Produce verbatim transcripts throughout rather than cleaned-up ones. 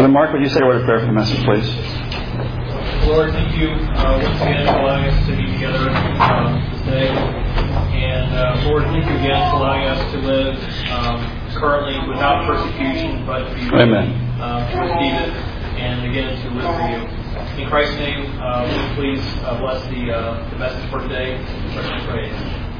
Brother Mark, would you say a word of prayer for the message, please? Lord, thank you uh, once again for allowing us to be together um, today. And uh, Lord, thank you again for allowing us to live um, currently without persecution, but to be ready uh, to receive it, and again to live for you. In Christ's name, uh, would you please uh, bless the, uh, the message for today. Pray.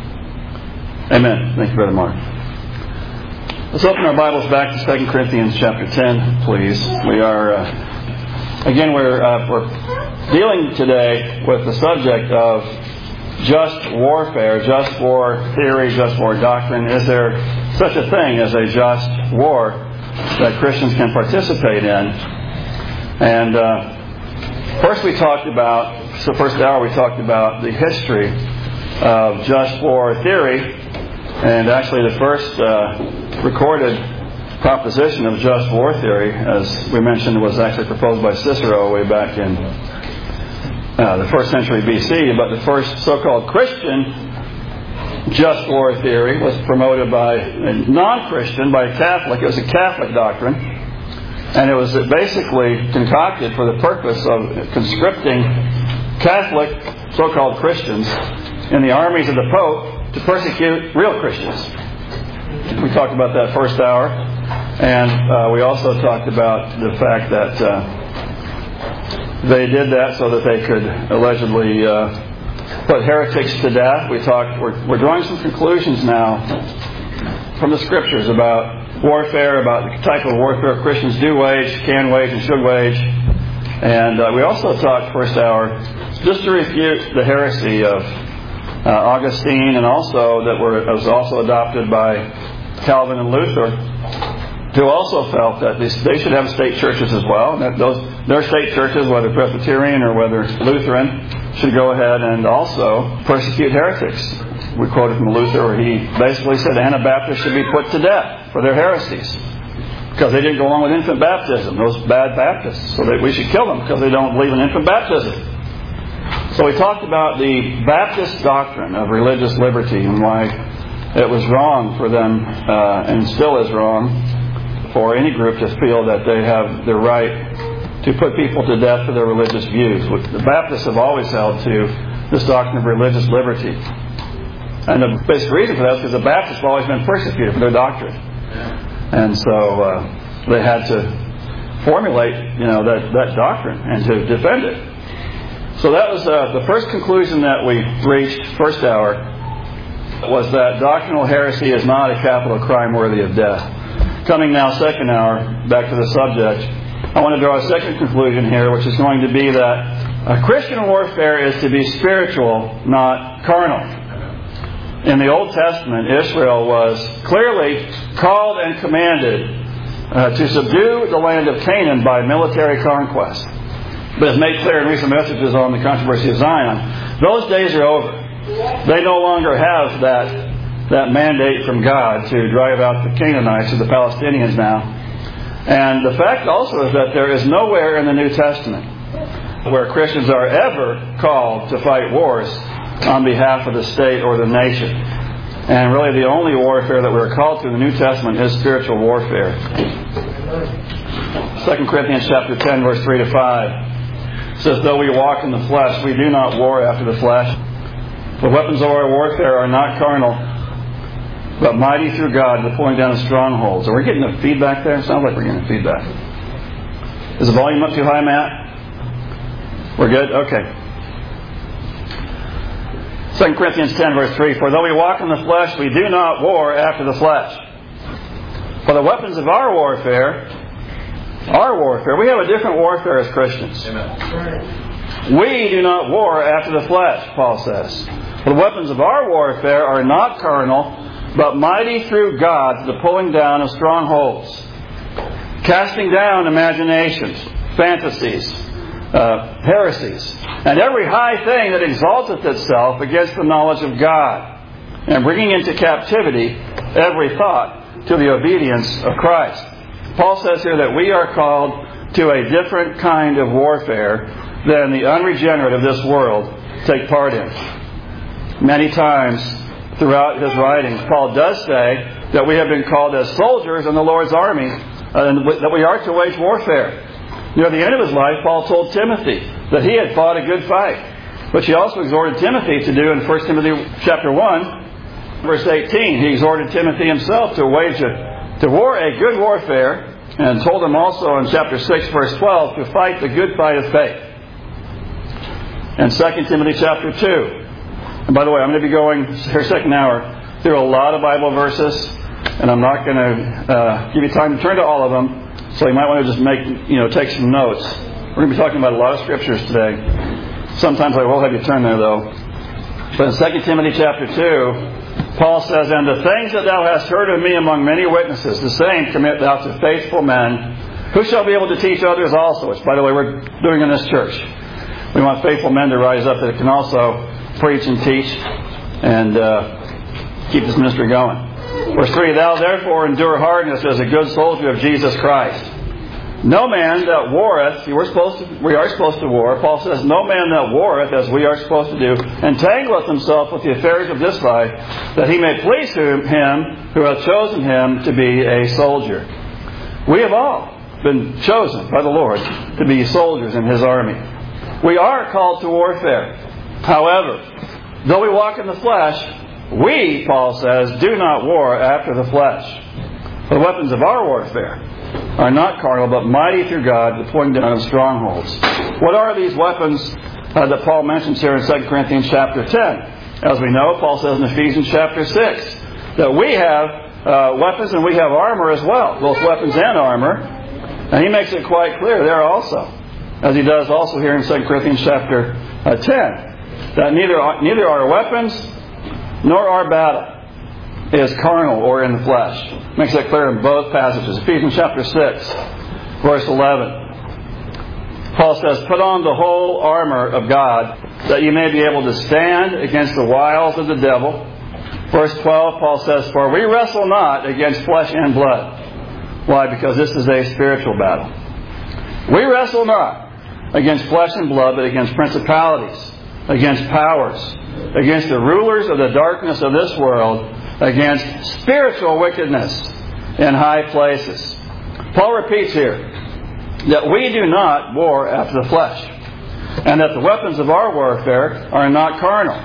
Amen. Thank you, Brother Mark. Let's open our Bibles back to Second Corinthians chapter ten, please. We are, uh, again, we're, uh, we're dealing today with the subject of just warfare, just war theory, just war doctrine. Is there such a thing as a just war that Christians can participate in? And uh, first we talked about, so first hour we talked about the history of just war theory. And actually the first uh, recorded proposition of just war theory, as we mentioned, was actually proposed by Cicero way back in uh, the first century B C. But the first so-called Christian just war theory was promoted by a non-Christian, by a Catholic. It was a Catholic doctrine. And it was basically concocted for the purpose of conscripting Catholic so-called Christians in the armies of the Pope to persecute real Christians. We talked about that first hour. And uh, we also talked about the fact that uh, they did that so that they could allegedly uh, put heretics to death. We talked. We're, we're drawing some conclusions now from the Scriptures about warfare, about the type of warfare Christians do wage, can wage, and should wage. And uh, we also talked first hour just to refute the heresy of uh, Augustine, and also that were was also adopted by Calvin and Luther, who also felt that they, they should have state churches as well. And that those their state churches, whether Presbyterian or whether Lutheran, should go ahead and also persecute heretics. We quoted from Luther where he basically said Anabaptists should be put to death for their heresies because they didn't go along with infant baptism, those bad Baptists. So that we should kill them because they don't believe in infant baptism. So we talked about the Baptist doctrine of religious liberty and why it was wrong for them, uh, and still is wrong, for any group to feel that they have the right to put people to death for their religious views. The Baptists have always held to this doctrine of religious liberty. And the basic reason for that is because the Baptists have always been persecuted for their doctrine. And so uh, they had to formulate, you know, that, that doctrine and to defend it. So that was uh, the first conclusion that we reached, first hour, was that doctrinal heresy is not a capital crime worthy of death. Coming now, second hour, back to the subject, I want to draw a second conclusion here, which is going to be that uh, Christian warfare is to be spiritual, not carnal. In the Old Testament, Israel was clearly called and commanded uh, to subdue the land of Canaan by military conquest. But as made clear in recent messages on the controversy of Zion, those days are over. They no longer have that, that mandate from God to drive out the Canaanites or the Palestinians now. And the fact also is that there is nowhere in the New Testament where Christians are ever called to fight wars on behalf of the state or the nation. And really the only warfare that we're called to in the New Testament is spiritual warfare. Second Corinthians chapter ten, verse three to five says, though we walk in the flesh, we do not war after the flesh. The weapons of our warfare are not carnal, but mighty through God to the pulling down of strongholds. Are we getting the feedback there? It sounds like we're getting the feedback. Is the volume up too high, Matt? We're good? Okay. Second Corinthians ten, verse three, for though we walk in the flesh, we do not war after the flesh. For the weapons of our warfare, our warfare, we have a different warfare as Christians. Amen. We do not war after the flesh, Paul says. For the weapons of our warfare are not carnal, but mighty through God to the pulling down of strongholds, casting down imaginations, fantasies, uh, heresies, and every high thing that exalteth itself against the knowledge of God, and bringing into captivity every thought to the obedience of Christ. Paul says here that we are called to a different kind of warfare than the unregenerate of this world take part in. Many times throughout his writings, Paul does say that we have been called as soldiers in the Lord's army, uh, and that we are to wage warfare. Near the end of his life, Paul told Timothy that he had fought a good fight, which he also exhorted Timothy to do in First Timothy chapter one, verse eighteen. He exhorted Timothy himself to wage a, to war a good warfare, and told him also in chapter six, verse twelve, to fight the good fight of faith. And Second Timothy chapter two. And by the way, I'm going to be going here second hour through a lot of Bible verses, and I'm not going to uh, give you time to turn to all of them. So you might want to just make, you know, take some notes. We're going to be talking about a lot of scriptures today. Sometimes I will have you turn there, though. But in Second Timothy chapter two, Paul says, "And the things that thou hast heard of me among many witnesses, the same commit thou to faithful men, who shall be able to teach others also." Which, by the way, we're doing in this church. We want faithful men to rise up that can also preach and teach and uh, keep this ministry going. Verse three, "Thou therefore endure hardness as a good soldier of Jesus Christ. No man that warreth," see, we're supposed to, we are supposed to war. Paul says, "No man that warreth, as we are supposed to do, entangleth himself with the affairs of this life, that he may please him who hath chosen him to be a soldier." We have all been chosen by the Lord to be soldiers in His army. We are called to warfare. However, though we walk in the flesh, we, Paul says, do not war after the flesh. The weapons of our warfare are not carnal, but mighty through God, to pulling down strongholds. What are these weapons uh, that Paul mentions here in Second Corinthians chapter ten? As we know, Paul says in Ephesians chapter six that we have uh, weapons and we have armor as well, both weapons and armor. And he makes it quite clear there also, as he does also here in Second Corinthians chapter uh, ten, that neither neither our weapons nor our battle is carnal or in the flesh. Makes that clear in both passages. Ephesians chapter six, verse eleven. Paul says, "Put on the whole armor of God, that you may be able to stand against the wiles of the devil." Verse twelve, Paul says, "For we wrestle not against flesh and blood." Why? Because this is a spiritual battle. We wrestle not against flesh and blood, but against principalities, against powers, against the rulers of the darkness of this world, against spiritual wickedness in high places. Paul repeats here that we do not war after the flesh, and that the weapons of our warfare are not carnal.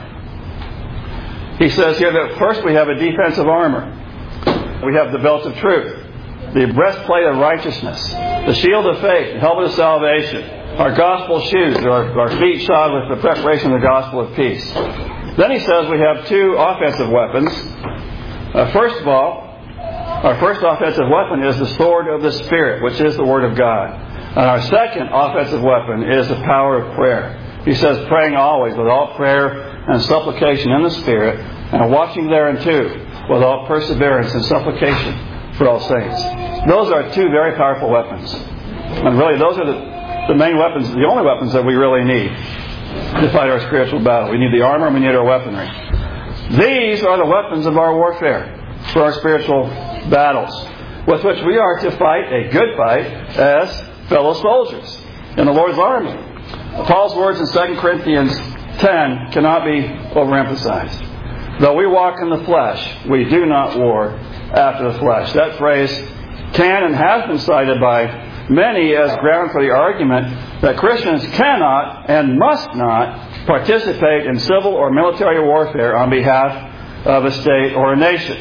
He says here that first we have a defensive armor. We have the belt of truth, the breastplate of righteousness, the shield of faith, the helmet of salvation, our gospel shoes, our, our feet shod with the preparation of the gospel of peace. Then he says we have two offensive weapons. Uh, first of all, our first offensive weapon is the sword of the Spirit, which is the Word of God. And our second offensive weapon is the power of prayer. He says, "Praying always with all prayer and supplication in the Spirit, and watching thereunto with all perseverance and supplication for all saints." Those are two very powerful weapons. And really, those are the, the main weapons, the only weapons that we really need to fight our spiritual battle. We need the armor and we need our weaponry. These are the weapons of our warfare for our spiritual battles, with which we are to fight a good fight as fellow soldiers in the Lord's army. Paul's words in Second Corinthians ten cannot be overemphasized. Though we walk in the flesh, we do not war after the flesh. That phrase can and has been cited by many as ground for the argument that Christians cannot and must not participate in civil or military warfare on behalf of a state or a nation.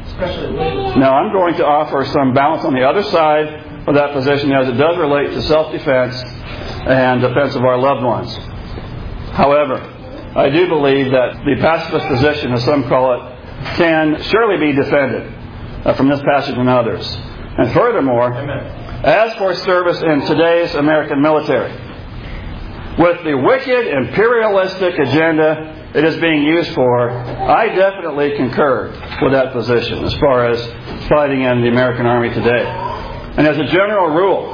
Now, I'm going to offer some balance on the other side of that position, as it does relate to self-defense and defense of our loved ones. However, I do believe that the pacifist position, as some call it, can surely be defended uh, from this passage and others. And furthermore, Amen. As for service in today's American military, with the wicked imperialistic agenda it is being used for, I definitely concur with that position as far as fighting in the American Army today. And as a general rule,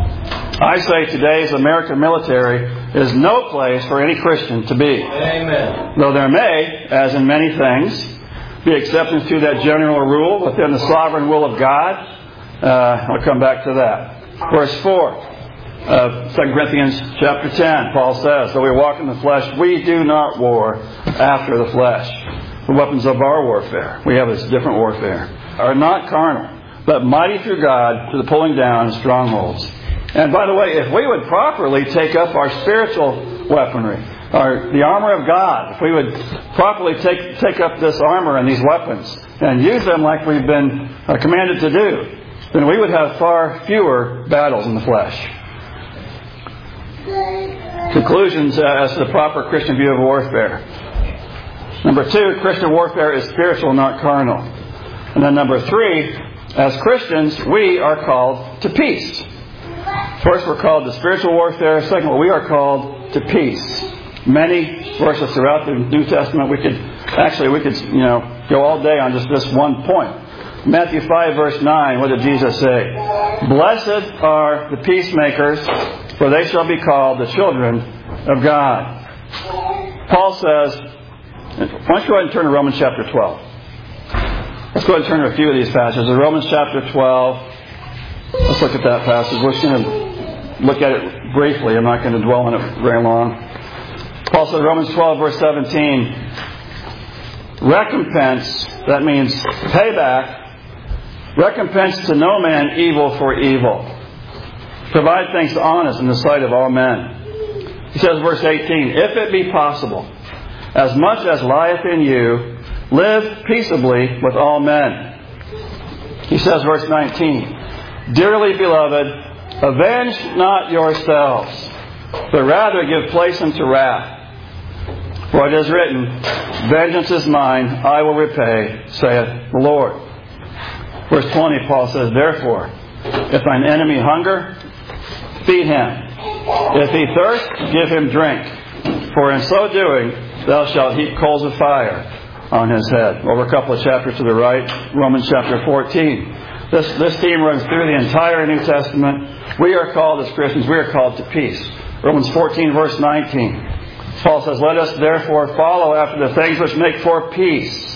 I say today's American military is no place for any Christian to be. Amen. Though there may, as in many things, be exceptions to that general rule within the sovereign will of God. Uh, I'll come back to that. Verse four of Second Corinthians chapter ten, Paul says, "Though we walk in the flesh, we do not war after the flesh." The weapons of our warfare, we have this different warfare, are not carnal, but mighty through God to the pulling down of strongholds. And by the way, if we would properly take up our spiritual weaponry, our, the armor of God, if we would properly take, take up this armor and these weapons and use them like we've been uh, commanded to do, then we would have far fewer battles in the flesh. Conclusions as to the proper Christian view of warfare. Number two, Christian warfare is spiritual, not carnal. And then number three, as Christians, we are called to peace. First, we're called to spiritual warfare. Second, we are called to peace. Many verses throughout the New Testament, we could, actually, we could, you know, go all day on just this one point. Matthew five, verse nine, what did Jesus say? Blessed are the peacemakers, for they shall be called the children of God. Paul says, why don't you go ahead and turn to Romans chapter twelve. Let's go ahead and turn to a few of these passages. In Romans chapter twelve, let's look at that passage. We're just going to look at it briefly. I'm not going to dwell on it very long. Paul says, Romans twelve, verse seventeen, recompense, that means payback, recompense to no man evil for evil. Provide things honest in the sight of all men. He says, verse eighteen, if it be possible, as much as lieth in you, live peaceably with all men. He says, verse nineteen, dearly beloved, avenge not yourselves, but rather give place unto wrath. For it is written, vengeance is mine, I will repay, saith the Lord. Verse twenty, Paul says, therefore, if thine enemy hunger, feed him. If he thirst, give him drink. For in so doing, thou shalt heap coals of fire on his head. Over a couple of chapters to the right, Romans chapter fourteen. This, this theme runs through the entire New Testament. We are called as Christians, we are called to peace. Romans fourteen, verse nineteen. Paul says, let us therefore follow after the things which make for peace,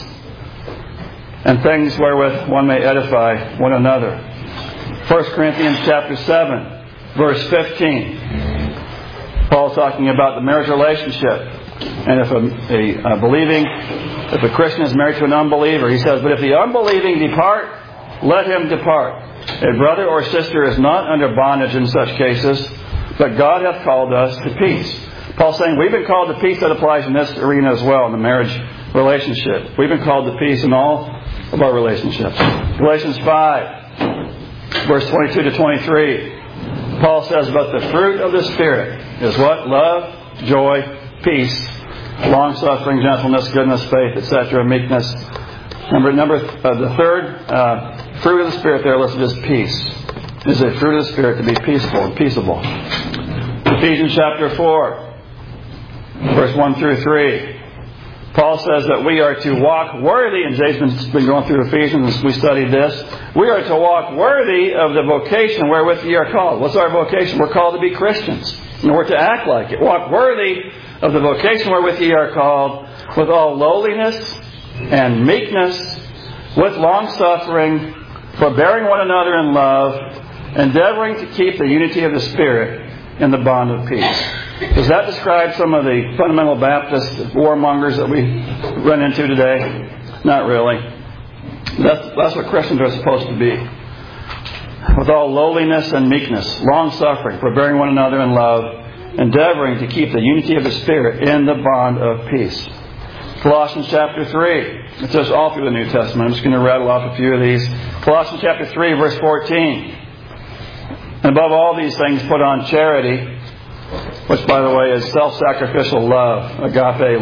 and things wherewith one may edify one another. First Corinthians chapter seven, verse fifteen. Paul's talking about the marriage relationship. And if a, a, a believing, if a Christian is married to an unbeliever, he says, but if the unbelieving depart, let him depart. A brother or sister is not under bondage in such cases, but God hath called us to peace. Paul's saying we've been called to peace. That applies in this arena as well, in the marriage relationship. We've been called to peace in all of our relationships. Galatians five, verse twenty-two to twenty-three. Paul says about the fruit of the Spirit is what? Love, joy, peace, long-suffering, gentleness, goodness, faith, et cetera, meekness. Number, number uh, the third uh, fruit of the Spirit there listed as peace. It is a fruit of the Spirit to be peaceful and peaceable. Ephesians chapter four. Verse one through three. Paul says that we are to walk worthy, and Jason's been going through Ephesians as we studied this. We are to walk worthy of the vocation wherewith ye are called. What's our vocation? We're called to be Christians. And we're to act like it. Walk worthy of the vocation wherewith ye are called, with all lowliness and meekness, with long-suffering, forbearing one another in love, endeavoring to keep the unity of the Spirit in the bond of peace. Does that describe some of the fundamental Baptist warmongers that we run into today? Not really. That's, that's what Christians are supposed to be. With all lowliness and meekness, long-suffering, forbearing one another in love, endeavoring to keep the unity of the Spirit in the bond of peace. Colossians chapter three. It's just all through the New Testament. I'm just going to rattle off a few of these. Colossians chapter three, verse fourteen. And above all these things, put on charity, which, by the way, is self-sacrificial love, agape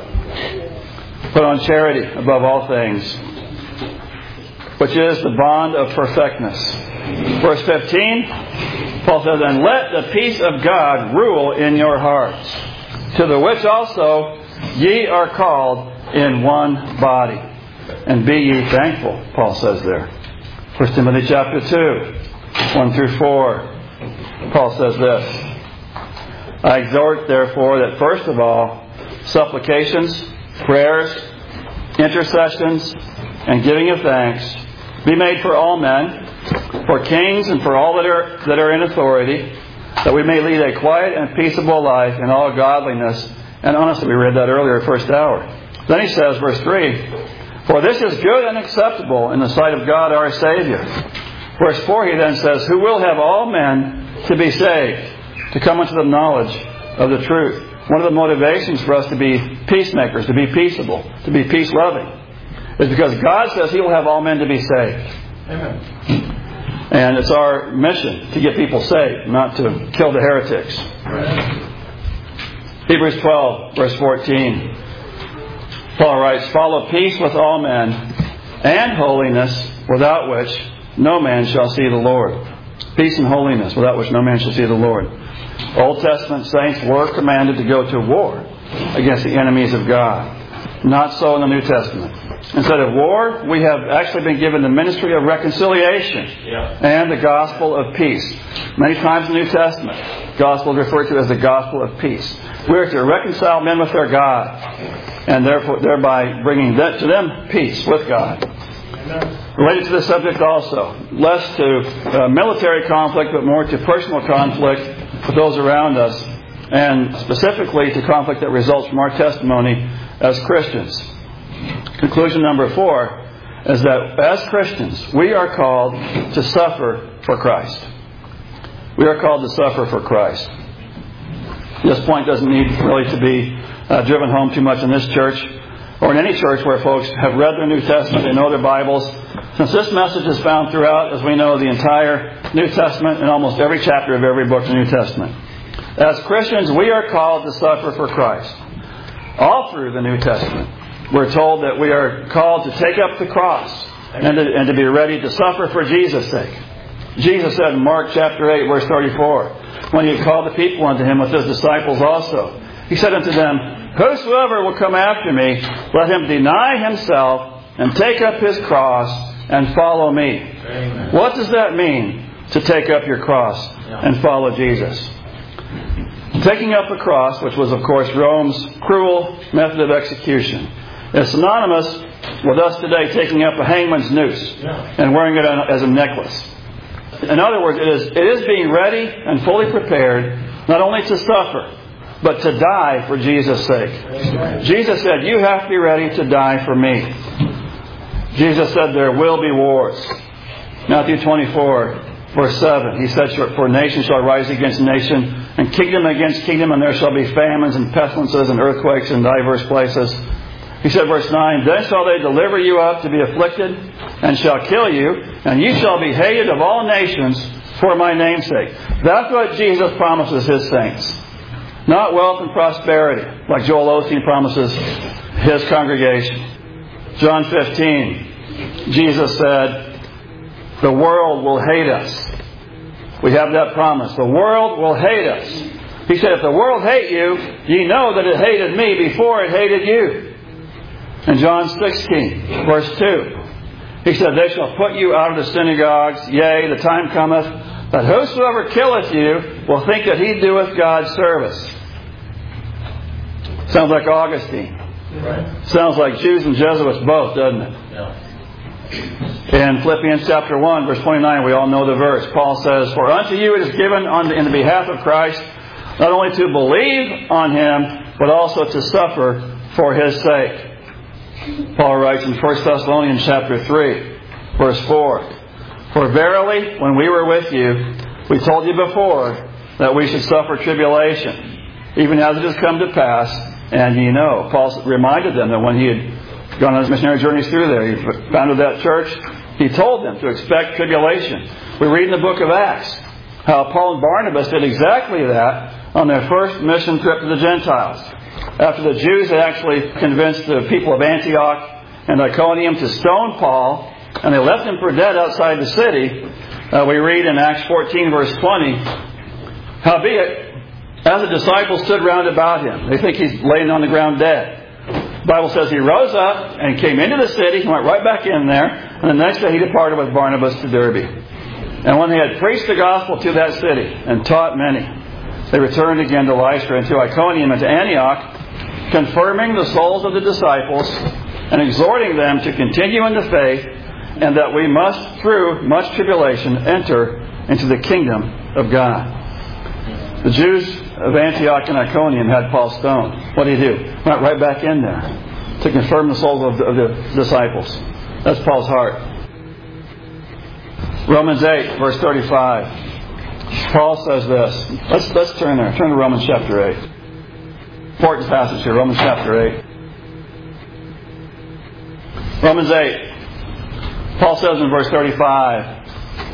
love. Put on charity above all things, which is the bond of perfectness. Verse fifteen, Paul says, and let the peace of God rule in your hearts, to the which also ye are called in one body. And be ye thankful, Paul says there. First Timothy chapter two, one through four. Paul says this, I exhort, therefore, that first of all, supplications, prayers, intercessions, and giving of thanks be made for all men, for kings and for all that are that are in authority, that we may lead a quiet and peaceable life in all godliness. And honestly, we read that earlier, first hour. Then he says, verse three, for this is good and acceptable in the sight of God our Savior. Verse four, he then says, who will have all men to be saved, to come into the knowledge of the truth. One of the motivations for us to be peacemakers, to be peaceable, to be peace-loving, is because God says He will have all men to be saved. Amen. And it's our mission to get people saved, not to kill the heretics. Right. Hebrews twelve, verse fourteen. Paul writes, "Follow peace with all men and holiness, without which no man shall see the Lord." Peace and holiness, without which no man shall see the Lord. Old Testament saints were commanded to go to war against the enemies of God. Not so in the New Testament. Instead of war, we have actually been given the ministry of reconciliation Yeah. and the gospel of peace. Many times in the New Testament, gospel is referred to as the gospel of peace. We are to reconcile men with their God, and therefore thereby bringing that to them peace with God. Amen. Related to this subject also, less to uh, military conflict, but more to personal conflict with those around us, and specifically to conflict that results from our testimony as Christians. Conclusion number four is that as Christians, we are called to suffer for Christ. We are called to suffer for Christ. This point doesn't need really to be uh, driven home too much in this church or in any church where folks have read their New Testament, they know their Bibles. Since this message is found throughout, as we know, the entire New Testament and almost every chapter of every book of the New Testament. As Christians, we are called to suffer for Christ. All through the New Testament, we're told that we are called to take up the cross and to, and to be ready to suffer for Jesus' sake. Jesus said in Mark chapter eight, verse thirty-four, when He had called the people unto Him with His disciples also, He said unto them, "Whosoever will come after me, let him deny himself and take up his cross and follow me." Amen. What does that mean, to take up your cross and follow Jesus? Taking up a cross, which was of course Rome's cruel method of execution, is synonymous with us today taking up a hangman's noose and wearing it as a necklace. In other words, it is, it is being ready and fully prepared not only to suffer, but to die for Jesus' sake. Amen. Jesus said, "You have to be ready to die for me." Jesus said there will be wars. Matthew twenty-four, verse seven. He said, "For nation shall rise against nation, and kingdom against kingdom, and there shall be famines and pestilences and earthquakes in divers places." He said, verse nine, "Then shall they deliver you up to be afflicted, and shall kill you, and you shall be hated of all nations for my name's sake." That's what Jesus promises His saints. Not wealth and prosperity, like Joel Osteen promises his congregation. John fifteen, Jesus said, "The world will hate us." We have that promise. The world will hate us. He said, "If the world hate you, ye know that it hated me before it hated you." In John sixteen, verse two, He said, "They shall put you out of the synagogues. Yea, the time cometh, that whosoever killeth you will think that he doeth God's service." Sounds like Augustine. Right. Sounds like Jews and Jesuits both, doesn't it? Yeah. In Philippians chapter one, verse twenty-nine, we all know the verse. Paul says, "For unto you it is given on, in the behalf of Christ, not only to believe on Him, but also to suffer for His sake." Paul writes in First Thessalonians chapter three, verse four, "For verily, when we were with you, we told you before that we should suffer tribulation, even as it has come to pass, and ye know." Paul reminded them that when he had gone on his missionary journeys through there, he founded that church, he told them to expect tribulation. We read in the book of Acts how Paul and Barnabas did exactly that on their first mission trip to the Gentiles. After the Jews had actually convinced the people of Antioch and Iconium to stone Paul, and they left him for dead outside the city, uh, we read in Acts fourteen, verse twenty, "Howbeit, as the disciples stood round about him," they think he's laying on the ground dead. The Bible says he rose up and came into the city. He went right back in there. And the next day he departed with Barnabas to Derbe. And when they had preached the gospel to that city and taught many, they returned again to Lystra and to Iconium and to Antioch, confirming the souls of the disciples and exhorting them to continue in the faith, and that we must, through much tribulation, enter into the kingdom of God. The Jews of Antioch and Iconium had Paul stoned. What did he do? Went right back in there to confirm the souls of the, of the disciples. That's Paul's heart. Romans eight, verse thirty-five. Paul says this. Let's, let's turn there. Turn to Romans chapter eight. Important passage here, Romans chapter eight. Romans eight. Paul says in verse thirty-five,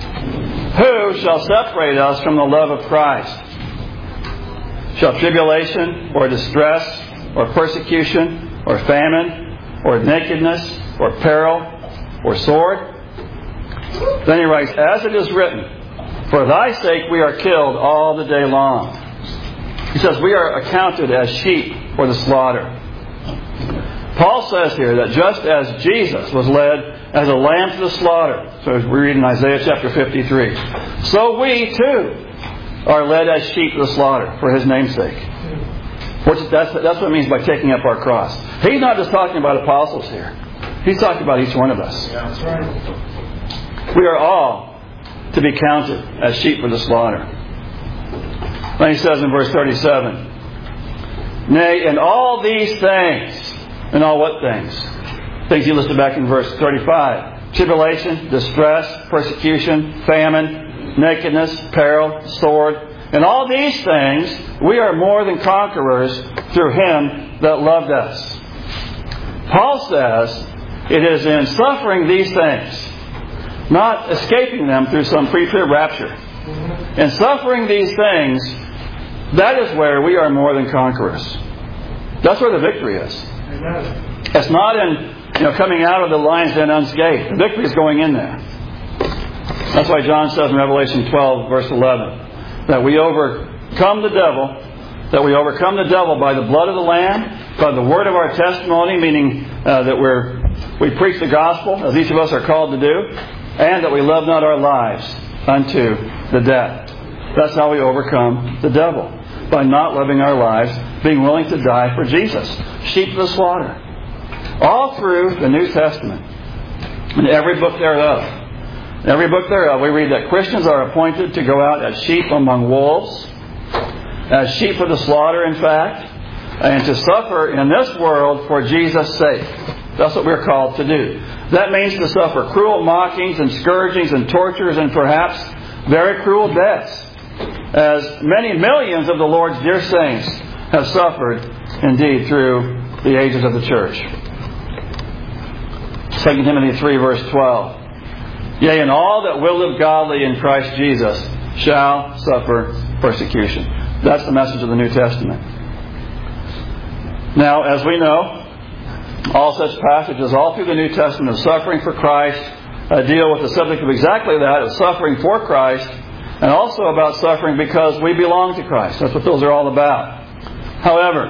"Who shall separate us from the love of Christ? Shall tribulation, or distress, or persecution, or famine, or nakedness, or peril, or sword?" Then he writes, "As it is written, for thy sake we are killed all the day long." He says we are accounted as sheep for the slaughter. Paul says here that just as Jesus was led as a lamb to the slaughter, so as we read in Isaiah chapter fifty-three, so we too are led as sheep to the slaughter for His name's sake. Which, that's, that's what it means by taking up our cross. He's not just talking about apostles here. He's talking about each one of us. Yeah, that's right. We are all to be counted as sheep for the slaughter. Then he says in verse thirty-seven, "Nay, in all these things," in all what things? Things he listed back in verse thirty-five. Tribulation, distress, persecution, famine, nakedness, peril, sword. In all these things, we are more than conquerors through Him that loved us. Paul says it is in suffering these things, not escaping them through some pre-trib rapture. In suffering these things, that is where we are more than conquerors. That's where the victory is. Amen. It's not in you know coming out of the lion's den unscathed. The victory is going in there. That's why John says in Revelation twelve, verse eleven, that we overcome the devil, that we overcome the devil by the blood of the Lamb, by the word of our testimony, meaning uh, that we're we preach the gospel, as each of us are called to do, and that we love not our lives unto the death. That's how we overcome the devil, by not loving our lives, being willing to die for Jesus. Sheep to the slaughter. All through the New Testament, in every book thereof. In every book thereof, we read that Christians are appointed to go out as sheep among wolves, as sheep for the slaughter, in fact, and to suffer in this world for Jesus' sake. That's what we're called to do. That means to suffer cruel mockings and scourgings and tortures and perhaps very cruel deaths, as many millions of the Lord's dear saints have suffered, indeed, through the ages of the church. Second Timothy three, verse twelve. "Yea, and all that will live godly in Christ Jesus shall suffer persecution." That's the message of the New Testament. Now, as we know, all such passages all through the New Testament of suffering for Christ uh, deal with the subject of exactly that, of suffering for Christ, and also about suffering because we belong to Christ. That's what those are all about. However,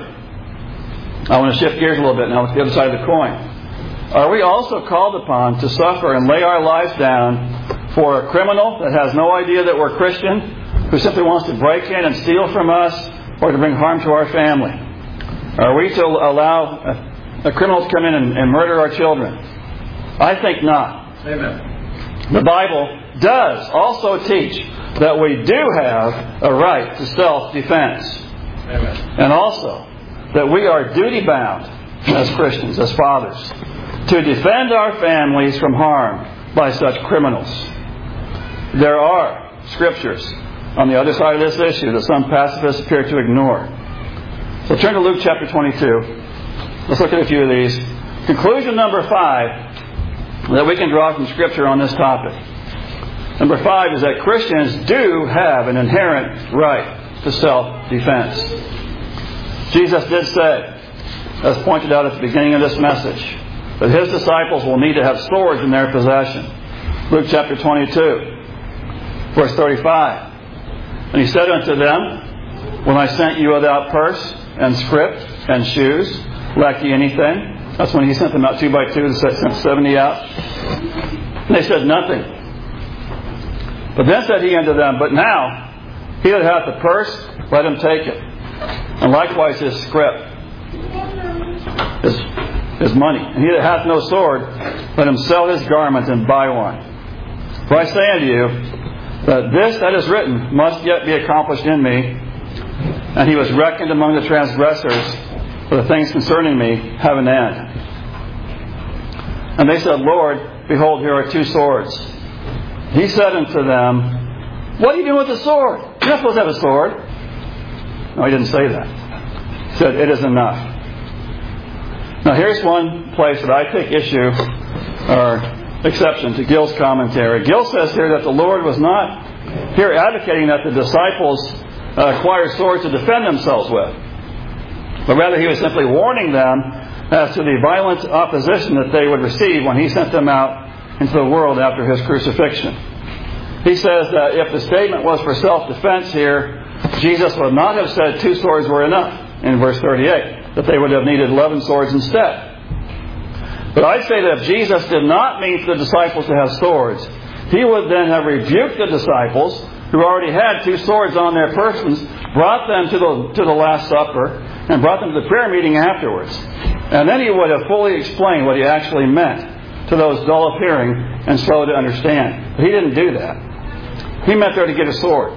I want to shift gears a little bit now to the other side of the coin. Are we also called upon to suffer and lay our lives down for a criminal that has no idea that we're Christian, who simply wants to break in and steal from us or to bring harm to our family? Are we to allow a, a criminal to come in and, and murder our children? I think not. Amen. The Bible does also teach that we do have a right to self-defense. Amen. And also that we are duty-bound as Christians, as fathers, to defend our families from harm by such criminals. There are scriptures on the other side of this issue that some pacifists appear to ignore. So turn to Luke chapter twenty-two. Let's look at a few of these. Conclusion number five that we can draw from Scripture on this topic. Number five is that Christians do have an inherent right to self-defense. Jesus did say, as pointed out at the beginning of this message, that His disciples will need to have swords in their possession. Luke chapter twenty-two, verse thirty-five. "And He said unto them, When I sent you without purse and scrip and shoes, lack ye anything?" That's when He sent them out two by two, sent seventy out. And they said nothing. But then said He unto them, But now, he that hath the purse, let him take it. And likewise his scrip, his, his money. And he that hath no sword, let him sell his garment and buy one. For I say unto you, that this that is written must yet be accomplished in me. And he was reckoned among the transgressors, for the things concerning me have an end. And they said, Lord, behold, here are two swords. He said unto them, What are you doing with the sword? You're not supposed to have a sword. No, he didn't say that. He said, it is enough. Now here's one place that I take issue or exception to Gill's commentary. Gill says here that the Lord was not here advocating that the disciples uh, acquire swords to defend themselves with, but rather he was simply warning them as to the violent opposition that they would receive when he sent them out into the world after his crucifixion. He says that if the statement was for self-defense here, Jesus would not have said two swords were enough in verse thirty-eight, that they would have needed eleven swords instead. But I'd say that if Jesus did not mean for the disciples to have swords, he would then have rebuked the disciples who already had two swords on their persons, brought them to the, to the Last Supper, and brought them to the prayer meeting afterwards. And then he would have fully explained what he actually meant to those dull of hearing and slow to understand. But he didn't do that. He meant there to get a sword.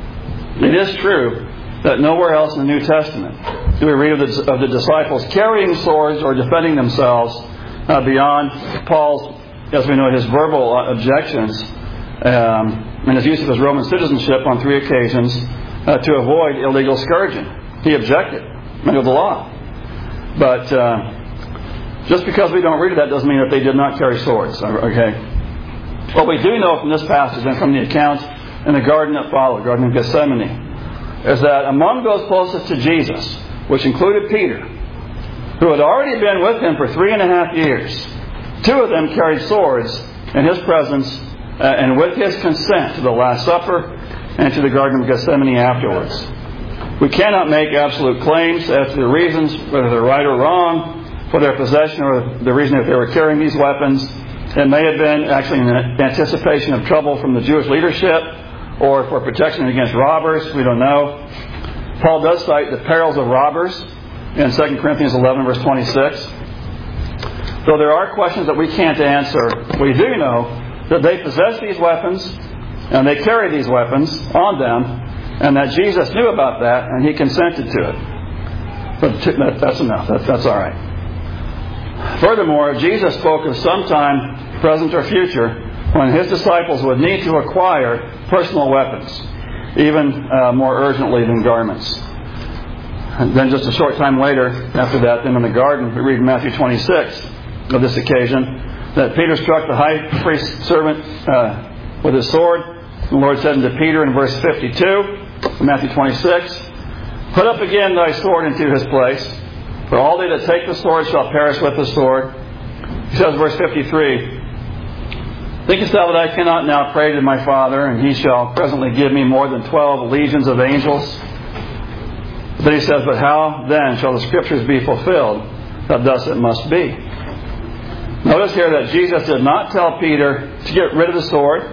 It is true that nowhere else in the New Testament do we read of the, of the disciples carrying swords or defending themselves uh, beyond Paul's, as we know, his verbal objections um, and his use of his Roman citizenship on three occasions uh, to avoid illegal scourging. He objected under the law. But uh, just because we don't read it, that doesn't mean that they did not carry swords. Okay. What we do know from this passage and from the account in the garden that followed, Garden of Gethsemane, is that among those closest to Jesus, which included Peter, who had already been with him for three and a half years, two of them carried swords in his presence uh, and with his consent to the Last Supper and to the Garden of Gethsemane afterwards. We cannot make absolute claims as to the reasons, whether they're right or wrong, for their possession or the reason that they were carrying these weapons. It may have been actually in anticipation of trouble from the Jewish leadership or for protection against robbers. We don't know. Paul does cite the perils of robbers in Second Corinthians eleven, verse twenty-six. Though there are questions that we can't answer, we do know that they possess these weapons and they carry these weapons on them, and that Jesus knew about that and he consented to it. But that's enough. That's, that's all right. Furthermore, Jesus spoke of some time, present or future, when his disciples would need to acquire personal weapons, even uh, more urgently than garments. And then just a short time later, after that, then in the garden, we read in Matthew twenty-six of this occasion, that Peter struck the high priest's servant uh, with his sword. The Lord said unto Peter in verse fifty-two, Matthew twenty-six, put up again thy sword into his place, for all they that take the sword shall perish with the sword. He says, verse fifty-three, thinkest thou that I cannot now pray to my Father, and he shall presently give me more than twelve legions of angels? But he says, but how then shall the Scriptures be fulfilled, that thus it must be? Notice here that Jesus did not tell Peter to get rid of the sword.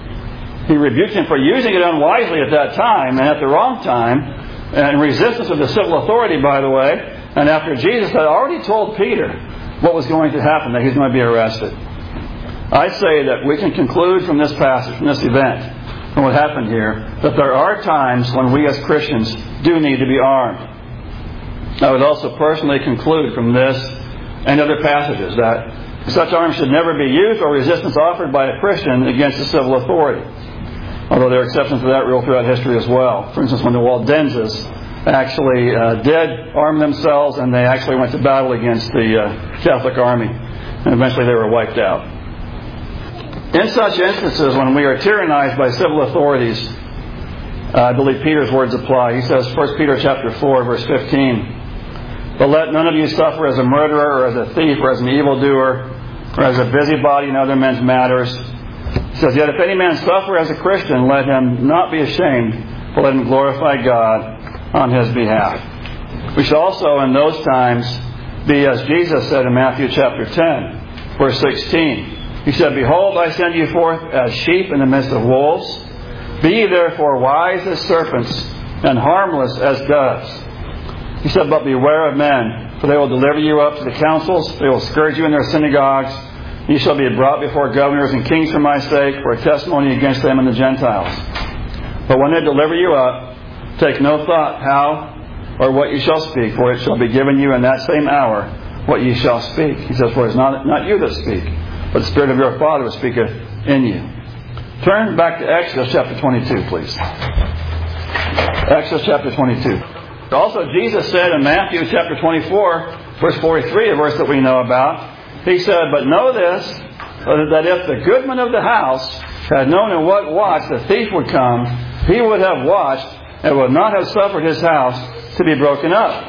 He rebuked him for using it unwisely at that time and at the wrong time, and in resistance of the civil authority, by the way, and after Jesus had already told Peter what was going to happen, that he's going to be arrested. I say that we can conclude from this passage, from this event, from what happened here, that there are times when we as Christians do need to be armed. I would also personally conclude from this and other passages that such arms should never be used or resistance offered by a Christian against the civil authority. Although there are exceptions to that rule throughout history as well. For instance, when the Waldenses actually uh, did arm themselves and they actually went to battle against the uh, Catholic army. And eventually they were wiped out. In such instances, when we are tyrannized by civil authorities, uh, I believe Peter's words apply. He says, First Peter chapter four, verse fifteen, but let none of you suffer as a murderer or as a thief or as an evildoer or as a busybody in other men's matters. He says, yet if any man suffer as a Christian, let him not be ashamed, but let him glorify God on his behalf. We should also in those times be as Jesus said in Matthew chapter ten, verse sixteen. He said, behold, I send you forth as sheep in the midst of wolves. Be ye therefore wise as serpents and harmless as doves. He said, but beware of men, for they will deliver you up to the councils. They will scourge you in their synagogues. You shall be brought before governors and kings for my sake, for a testimony against them and the Gentiles. But when they deliver you up, take no thought how or what you shall speak, for it shall be given you in that same hour what ye shall speak. He says, for it is not, not you that speak, but the Spirit of your Father will speak in you. Turn back to Exodus chapter twenty-two, please. Exodus chapter twenty-two. Also, Jesus said in Matthew chapter twenty-four, verse forty-three, a verse that we know about, He said, "But know this, that if the goodman of the house had known in what watch the thief would come, he would have watched and would not have suffered his house to be broken up."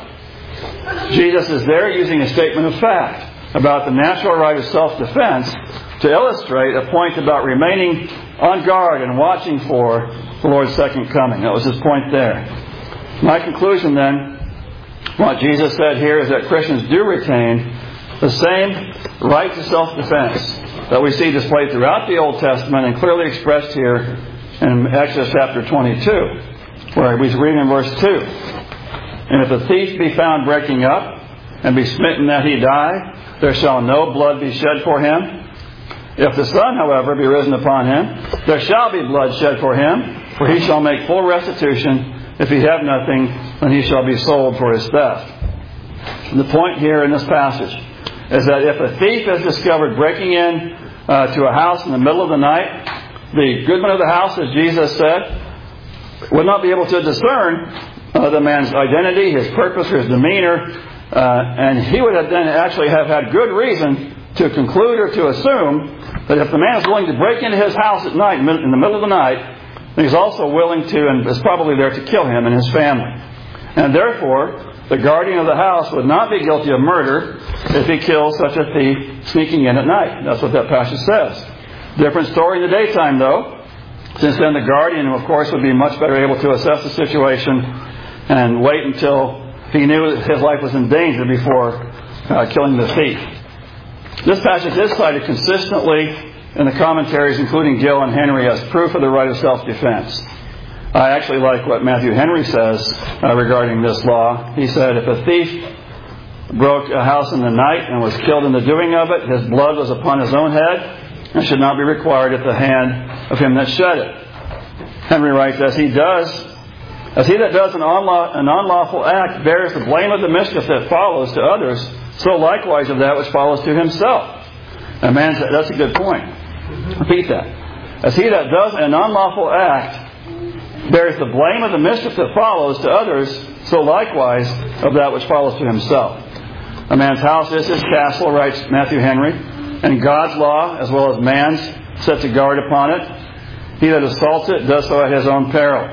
Jesus is there using a statement of fact about the natural right of self-defense to illustrate a point about remaining on guard and watching for the Lord's second coming. That was his point there. My conclusion then, what Jesus said here is that Christians do retain the same right to self-defense that we see displayed throughout the Old Testament and clearly expressed here in Exodus chapter twenty-two, where we read in verse two, "And if a thief be found breaking up, and be smitten that he die, there shall no blood be shed for him. If the sun, however, be risen upon him, there shall be blood shed for him, for he shall make full restitution. If he have nothing, then he shall be sold for his theft." And the point here in this passage is that if a thief is discovered breaking in uh, to a house in the middle of the night, the goodman of the house, as Jesus said, would not be able to discern uh, the man's identity, his purpose, or his demeanor, uh, and he would have then actually have had good reason to conclude or to assume that if the man is willing to break into his house at night, in the middle of the night, then he's also willing to, and is probably there to kill him and his family. And therefore, the guardian of the house would not be guilty of murder if he kills such a thief sneaking in at night. That's what that passage says. Different story in the daytime, though, since then the guardian, of course, would be much better able to assess the situation and wait until he knew his life was in danger before uh, killing the thief. This passage is cited consistently in the commentaries, including Gill and Henry, as proof of the right of self-defense. I actually like what Matthew Henry says uh, regarding this law. He said, if a thief broke a house in the night and was killed in the doing of it, his blood was upon his own head and should not be required at the hand of him that shed it. Henry writes, as he does, as he that does an, unlaw, an unlawful act bears the blame of the mischief that follows to others, so likewise of that which follows to himself. A man, that's a good point. Repeat that. As he that does an unlawful act bears the blame of the mischief that follows to others, so likewise of that which follows to himself. A man's house is his castle, writes Matthew Henry, and God's law, as well as man's, sets a guard upon it. He that assaults it does so at his own peril.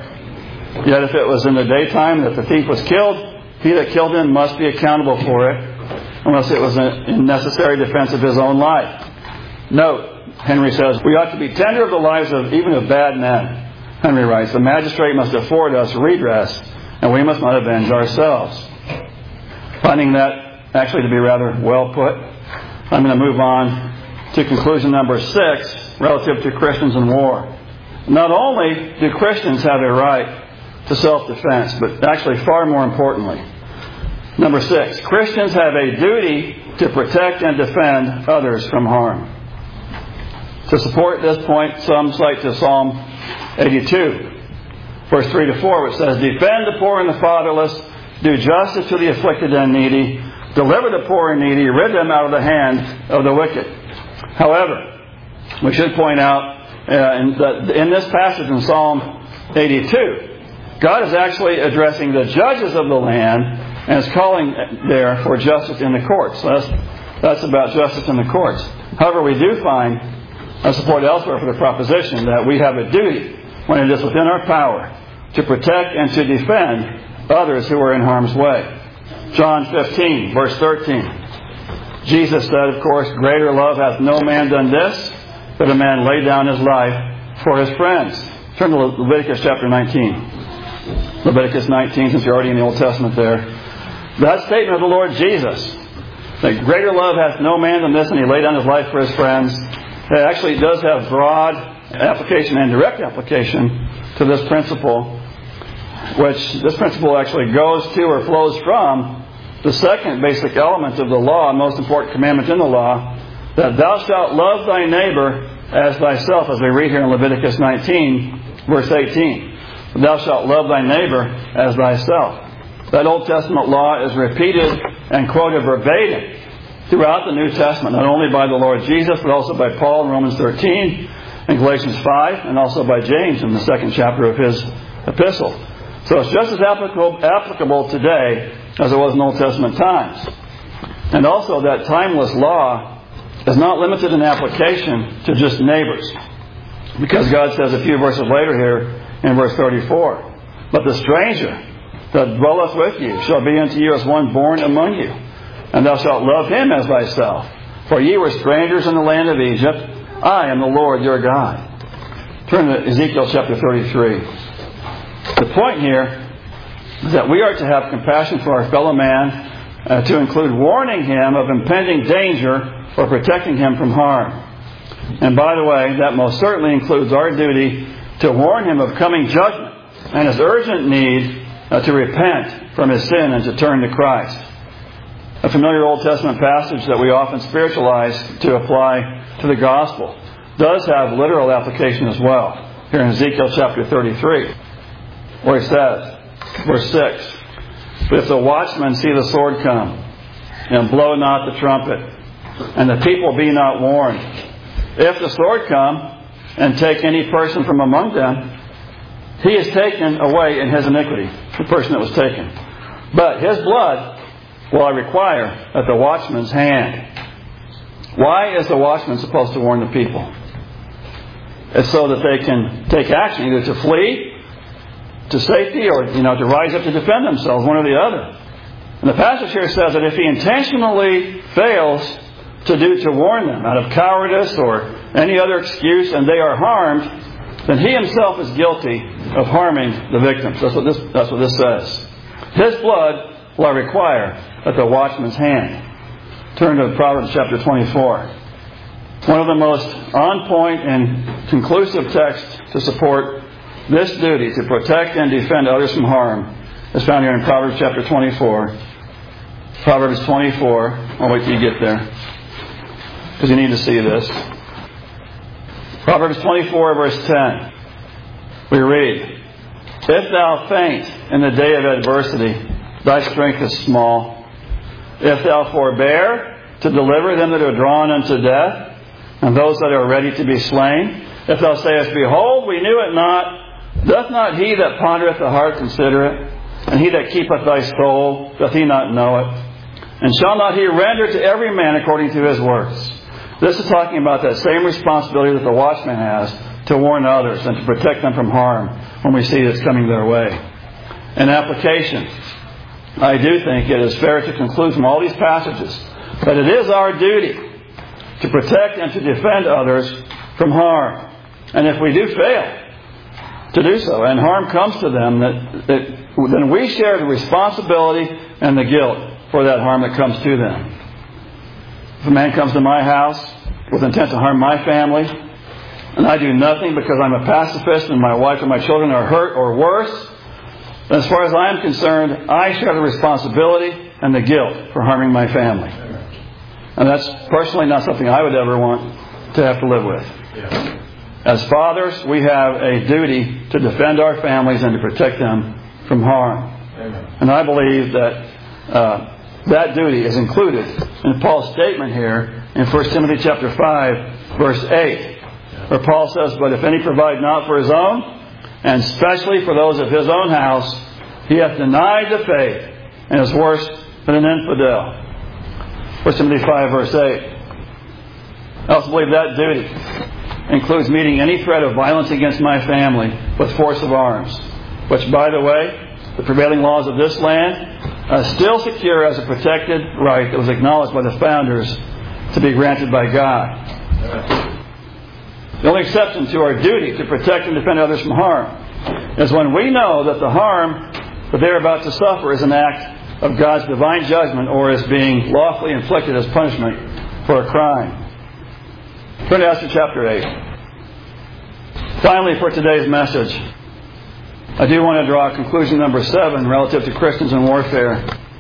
Yet if it was in the daytime that the thief was killed, he that killed him must be accountable for it, unless it was in necessary defense of his own life. Note, Henry says, we ought to be tender of the lives of even of bad men. Henry writes, the magistrate must afford us redress, and we must not avenge ourselves. Finding that actually to be rather well put, I'm going to move on to conclusion number six, relative to Christians in war. Not only do Christians have a right to self-defense, but actually far more importantly, number six, Christians have a duty to protect and defend others from harm. To support this point, some cite to Psalm eighty-two, verse three to four, which says, defend the poor and the fatherless, do justice to the afflicted and needy, deliver the poor and needy, rid them out of the hand of the wicked. However, we should point out uh, in, that in this passage in Psalm eighty-two, God is actually addressing the judges of the land and is calling there for justice in the courts. So that's, that's about justice in the courts. However, we do find a support elsewhere for the proposition that we have a duty, when it is within our power, to protect and to defend others who are in harm's way. John fifteen, verse thirteen. Jesus said, of course, greater love hath no man than this, that a man lay down his life for his friends. Turn to Leviticus chapter nineteen. Leviticus nineteen, since you're already in the Old Testament there. That statement of the Lord Jesus, that greater love hath no man than this, and he laid down his life for his friends, it actually does have broad application and direct application to this principle, which this principle actually goes to or flows from the second basic element of the law, most important commandment in the law, that thou shalt love thy neighbor as thyself, as we read here in Leviticus nineteen, verse eighteen. Thou shalt love thy neighbor as thyself. That Old Testament law is repeated and quoted verbatim throughout the New Testament, not only by the Lord Jesus, but also by Paul in Romans thirteen, in Galatians five, and also by James in the second chapter of his epistle. So it's just as applicable, applicable today as it was in Old Testament times. And also that timeless law is not limited in application to just neighbors. Because God says a few verses later here in verse thirty-four, but the stranger that dwelleth with you shall be unto you as one born among you, and thou shalt love him as thyself. For ye were strangers in the land of Egypt. I am the Lord your God. Turn to Ezekiel chapter thirty-three. The point here is that we are to have compassion for our fellow man, uh, to include warning him of impending danger or protecting him from harm. And by the way, that most certainly includes our duty to warn him of coming judgment and his urgent need uh, to repent from his sin and to turn to Christ. A familiar Old Testament passage that we often spiritualize to apply to the gospel does have literal application as well. Here in Ezekiel chapter thirty-three, where he says, verse six, but if the watchman see the sword come, and blow not the trumpet, and the people be not warned, if the sword come, and take any person from among them, he is taken away in his iniquity, the person that was taken. But his blood will I require at the watchman's hand. Why is the watchman supposed to warn the people? It's so that they can take action, either to flee to safety or, you know, to rise up to defend themselves, one or the other. And the passage here says that if he intentionally fails to do to warn them out of cowardice or any other excuse, and they are harmed, then he himself is guilty of harming the victims. That's what this, that's what this says. His blood will I require at the watchman's hand. Turn to Proverbs chapter twenty-four. One of the most on-point and conclusive texts to support this duty to protect and defend others from harm is found here in Proverbs chapter twenty-four. Proverbs twenty-four. I'll wait till you get there, because you need to see this. Proverbs twenty-four, verse ten. We read, if thou faint in the day of adversity, thy strength is small. If thou forbear to deliver them that are drawn unto death, and those that are ready to be slain, if thou sayest, behold, we knew it not, doth not he that pondereth the heart consider it? And he that keepeth thy soul, doth he not know it? And shall not he render to every man according to his works? This is talking about that same responsibility that the watchman has to warn others and to protect them from harm when we see it's coming their way. In application, I do think it is fair to conclude from all these passages that it is our duty to protect and to defend others from harm. And if we do fail to do so, and harm comes to them, that, that then we share the responsibility and the guilt for that harm that comes to them. If a man comes to my house with intent to harm my family, and I do nothing because I'm a pacifist and my wife and my children are hurt or worse, then as far as I am concerned, I share the responsibility and the guilt for harming my family. And that's personally not something I would ever want to have to live with. Yeah. As fathers, we have a duty to defend our families and to protect them from harm. Amen. And I believe that uh, that duty is included in Paul's statement here in First Timothy chapter five, verse eight, where Paul says, but if any provide not for his own, and especially for those of his own house, he hath denied the faith, and is worse than an infidel. First Timothy five, verse eight. I also believe that duty includes meeting any threat of violence against my family with force of arms, which, by the way, the prevailing laws of this land uh, still secure as a protected right that was acknowledged by the founders to be granted by God. The only exception to our duty to protect and defend others from harm is when we know that the harm that they're about to suffer is an act of God's divine judgment or is being lawfully inflicted as punishment for a crime. Turn to Esther chapter eight. Finally, for today's message, I do want to draw conclusion number seven relative to Christians in warfare,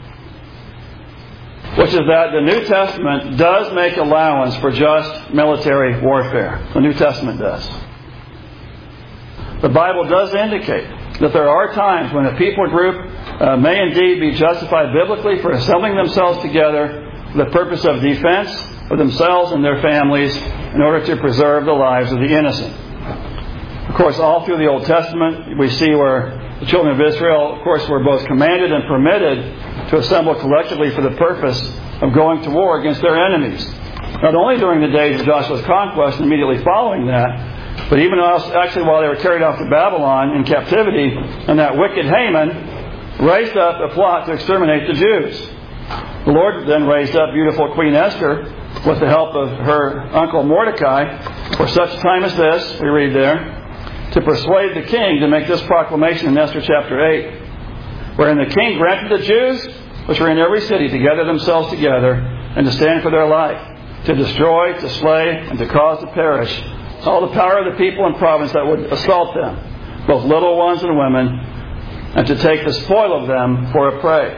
which is that the New Testament does make allowance for just military warfare. The New Testament does. The Bible does indicate that there are times when a people group uh, may indeed be justified biblically for assembling themselves together for the purpose of defense for themselves and their families in order to preserve the lives of the innocent. Of course, all through the Old Testament, we see where the children of Israel, of course, were both commanded and permitted to assemble collectively for the purpose of going to war against their enemies. Not only during the days of Joshua's conquest and immediately following that, but even actually while they were carried off to Babylon in captivity, and that wicked Haman raised up a plot to exterminate the Jews. The Lord then raised up beautiful Queen Esther with the help of her uncle Mordecai for such time as this, we read there, to persuade the king to make this proclamation in Esther chapter eight, wherein the king granted the Jews, which were in every city, to gather themselves together and to stand for their life, to destroy, to slay, and to cause to perish all the power of the people and province that would assault them, both little ones and women, and to take the spoil of them for a prey.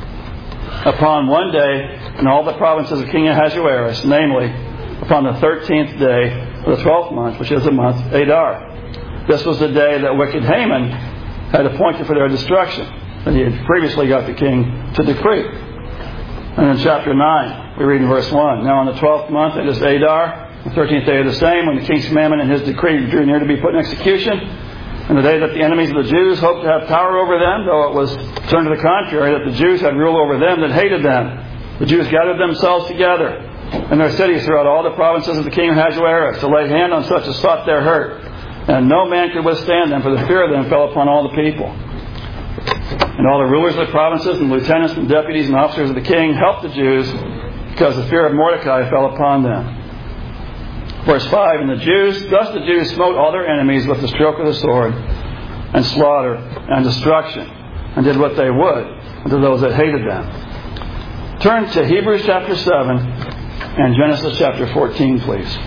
Upon one day, in all the provinces of King Ahasuerus, namely, upon the thirteenth day of the twelfth month, which is the month Adar. This was the day that wicked Haman had appointed for their destruction, that he had previously got the king to decree. And in chapter nine, we read in verse one, Now on the twelfth month, it is Adar, the thirteenth day of the same, when the king's commandment and his decree drew near to be put in execution, and the day that the enemies of the Jews hoped to have power over them, though it was turned to the contrary, that the Jews had rule over them that hated them. The Jews gathered themselves together in their cities throughout all the provinces of the king Ahasuerus to lay hand on such as sought their hurt. And no man could withstand them, for the fear of them fell upon all the people. And all the rulers of the provinces and lieutenants and deputies and officers of the king helped the Jews, because the fear of Mordecai fell upon them. Verse five, And the Jews, thus the Jews smote all their enemies with the stroke of the sword, and slaughter, and destruction, and did what they would unto those that hated them. Turn to Hebrews chapter seven and Genesis chapter fourteen, please.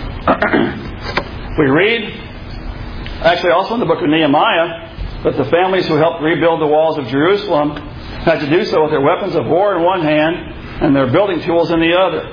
We read, actually also in the book of Nehemiah, that the families who helped rebuild the walls of Jerusalem had to do so with their weapons of war in one hand and their building tools in the other.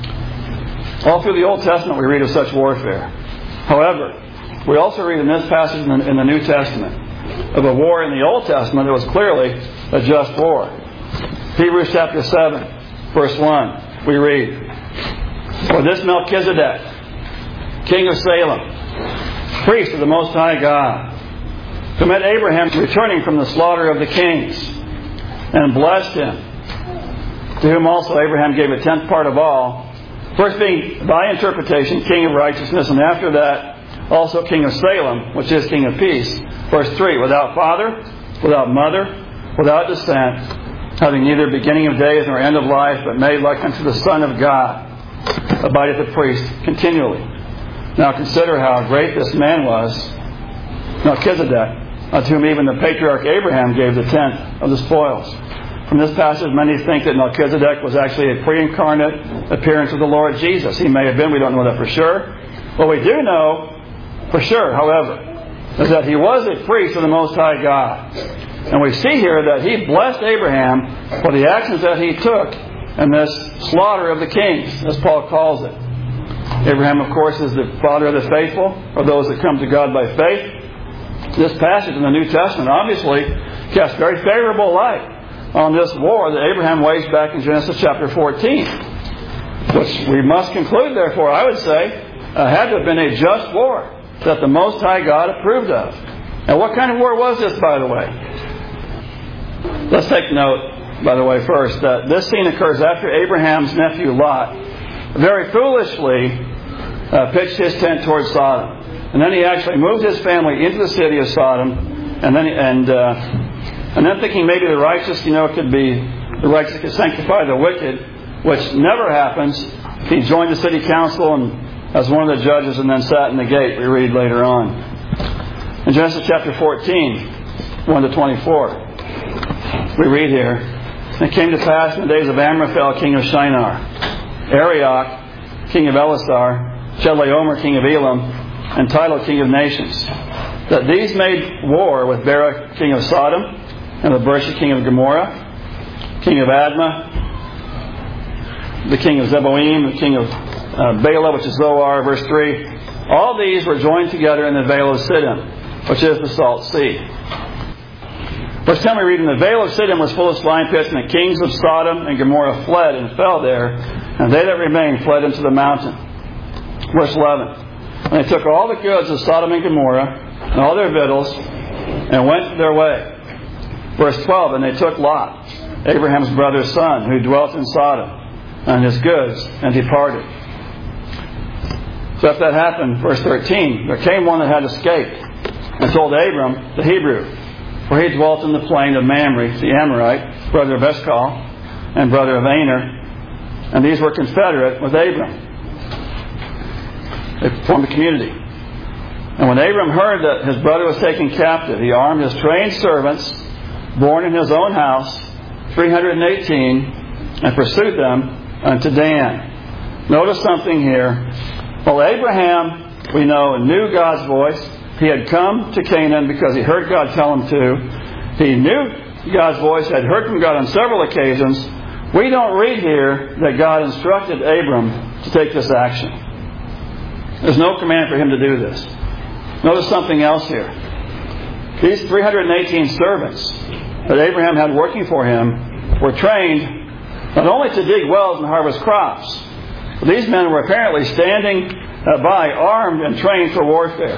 All through the Old Testament we read of such warfare. However, we also read in this passage in the, in the New Testament of a war in the Old Testament that was clearly a just war. Hebrews chapter seven, verse one, we read, For this Melchizedek, king of Salem, priest of the Most High God, who met Abraham returning from the slaughter of the kings, and blessed him, to whom also Abraham gave a tenth part of all, first being by interpretation king of righteousness, and after that also king of Salem, which is king of peace. Verse three, without father, without mother, without descent, having neither beginning of days nor end of life, but made like unto the Son of God, abideth the priest continually. Now consider how great this man was, Melchizedek, unto whom even the patriarch Abraham gave the tenth of the spoils. From this passage, many think that Melchizedek was actually a pre-incarnate appearance of the Lord Jesus. He may have been, we don't know that for sure. What we do know for sure, however, is that he was a priest of the Most High God. And we see here that he blessed Abraham for the actions that he took in this slaughter of the kings, as Paul calls it. Abraham, of course, is the father of the faithful, or those that come to God by faith. This passage in the New Testament obviously casts very favorable light on this war that Abraham waged back in Genesis chapter fourteen, which we must conclude, therefore, I would say, uh, had to have been a just war that the Most High God approved of. And what kind of war was this, by the way? Let's take note, by the way, first, that this scene occurs after Abraham's nephew Lot very foolishly uh, pitched his tent towards Sodom. And then he actually moved his family into the city of Sodom, and then and uh, and then thinking maybe the righteous, you know, could be the righteous could sanctify the wicked, which never happens. He joined the city council and as one of the judges, and then sat in the gate. We read later on in Genesis chapter fourteen, one to twenty-four. We read here, And it came to pass in the days of Amraphel, king of Shinar, Arioch, king of Elasar, Chedorlaomer, king of Elam, and Tidal, king of nations, that these made war with Barak, king of Sodom, and with Bersha, king of Gomorrah, king of Admah, the king of Zeboim, the king of uh, Bela, which is Zoar, verse three. All these were joined together in the Vale of Siddim, which is the Salt Sea. Verse ten we read, And the Vale of Siddim was full of slime pits, and the kings of Sodom and Gomorrah fled and fell there, And they that remained fled into the mountain. Verse eleven. And they took all the goods of Sodom and Gomorrah, and all their victuals, and went their way. Verse twelve. And they took Lot, Abraham's brother's son, who dwelt in Sodom, and his goods, and departed. So if that happened, verse thirteen, there came one that had escaped, and told Abram the Hebrew, for he dwelt in the plain of Mamre, the Amorite, brother of Eshcol, and brother of Aner, and these were confederate with Abram. They formed a community. And when Abram heard that his brother was taken captive, he armed his trained servants, born in his own house, three hundred eighteen, and pursued them unto Dan. Notice something here. Well, Abraham, we know, knew God's voice. He had come to Canaan because he heard God tell him to. He knew God's voice, had heard from God on several occasions. We don't read here that God instructed Abram to take this action. There's no command for him to do this. Notice something else here. These three hundred eighteen servants that Abraham had working for him were trained not only to dig wells and harvest crops, but these men were apparently standing by armed and trained for warfare.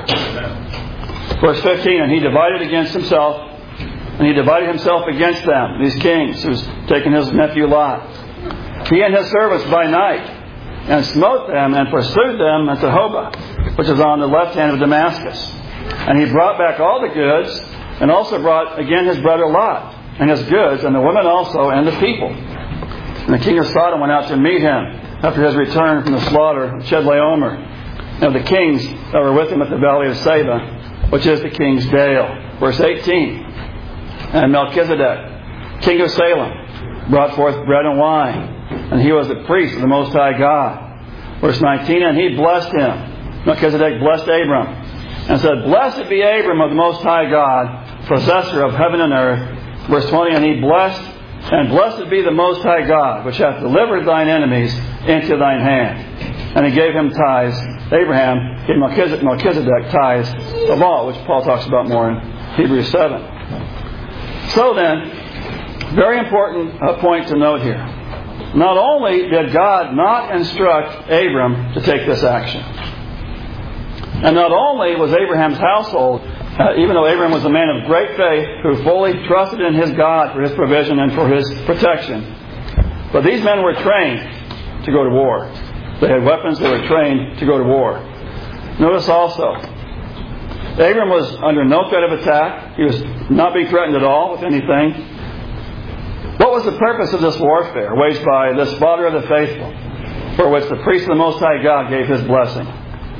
Verse fifteen, and he divided against himself, and he divided himself against them, these kings, who's taken his nephew Lot. He and his servants by night, and smote them and pursued them unto Hobah, which is on the left hand of Damascus. And he brought back all the goods, and also brought again his brother Lot, and his goods, and the women also, and the people. And the king of Sodom went out to meet him after his return from the slaughter of Chedorlaomer, and the kings that were with him at the valley of Seba, which is the king's dale. Verse eighteen. And Melchizedek, king of Salem, brought forth bread and wine, and he was the priest of the Most High God. Verse nineteen, and he blessed him. Melchizedek blessed Abram, and said, Blessed be Abram of the Most High God, possessor of heaven and earth. Verse twenty, and he blessed, and blessed be the Most High God, which hath delivered thine enemies into thine hand. And he gave him tithes. Abraham gave Melchizedek, Melchizedek tithes of all, which Paul talks about more in Hebrews seven. So then, very important uh, point to note here. Not only did God not instruct Abram to take this action, and not only was Abraham's household, uh, even though Abraham was a man of great faith who fully trusted in his God for his provision and for his protection, but these men were trained to go to war. They had weapons, they were trained to go to war. Notice also, Abram was under no threat of attack. He was not being threatened at all with anything. What was the purpose of this warfare waged by this father of the faithful, for which the priest of the Most High God gave his blessing?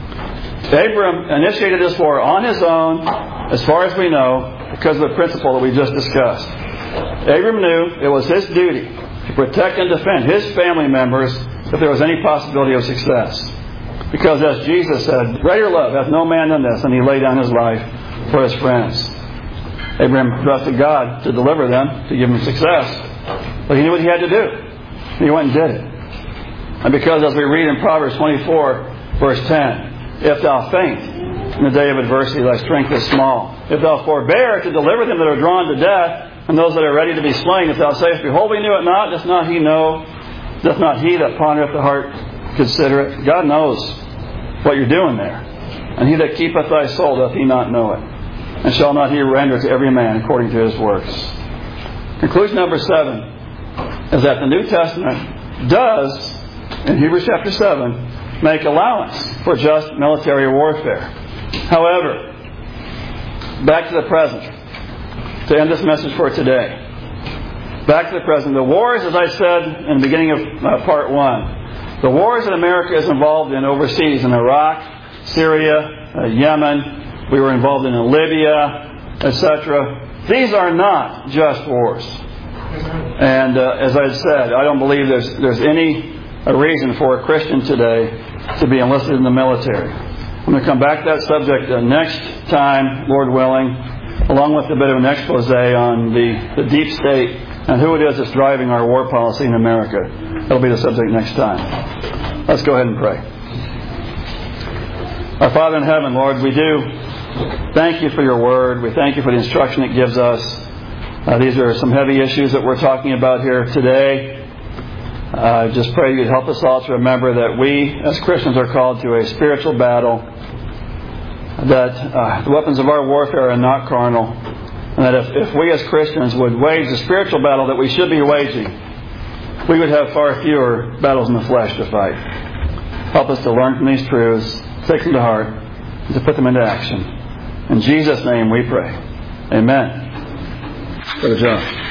Abram initiated this war on his own, as far as we know, because of the principle that we just discussed. Abram knew it was his duty to protect and defend his family members if there was any possibility of success. Because as Jesus said, greater love hath no man than this, and he laid down his life for his friends. Abraham trusted God to deliver them, to give them success. But he knew what he had to do. He went and did it. And because as we read in Proverbs twenty-four, verse ten, if thou faint in the day of adversity, thy strength is small. If thou forbear to deliver them that are drawn to death, and those that are ready to be slain, if thou sayest, Behold, we knew it not, doth not he know? Doth not he that pondereth the heart consider it? God knows what you're doing there. And he that keepeth thy soul, doth he not know it? And shall not he render to every man according to his works? Conclusion number seven is that the New Testament does, in Hebrews chapter seven, make allowance for just military warfare. However, back to the present, to end this message for today. Back to the present. The wars, as I said in the beginning of uh, part one, the wars that America is involved in overseas, in Iraq, Syria, uh, Yemen, we were involved in Libya, et cetera. These are not just wars. And uh, as I said, I don't believe there's there's any a reason for a Christian today to be enlisted in the military. I'm going to come back to that subject uh, next time, Lord willing, along with a bit of an expose on the, the deep state and who it is that's driving our war policy in America. That'll be the subject next time. Let's go ahead and pray. Our Father in heaven, Lord, we do thank you for your word. We thank you for the instruction it gives us. Uh, these are some heavy issues that we're talking about here today. I uh, just pray you'd help us all to remember that we as Christians are called to a spiritual battle, that uh, the weapons of our warfare are not carnal, and that if, if we as Christians would wage the spiritual battle that we should be waging, we would have far fewer battles in the flesh to fight. Help us to learn from these truths, take them to heart, and to put them into action. In Jesus' name we pray. Amen. Brother John.